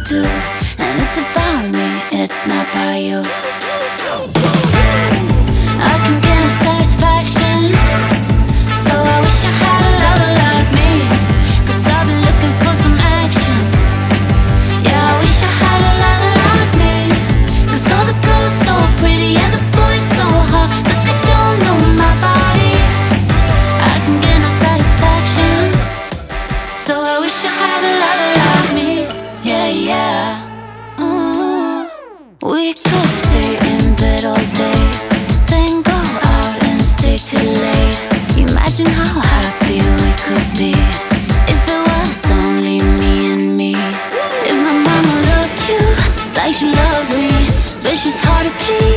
do, and it's about me, it's not about you. I can get no satisfaction, so I wish I had a lover like me, 'cause I've been looking for some action. Yeah, I wish I had a lover like me, 'cause all the girls so pretty and the boys so hot, but they don't know my body. I can get no satisfaction, so I wish I had a lover like me. Yeah, yeah. We could stay in bed all day, then go out and stay till late. Imagine how happy we could be if it was only me and me. If my mama loved you like she loves me, but she's hard to please,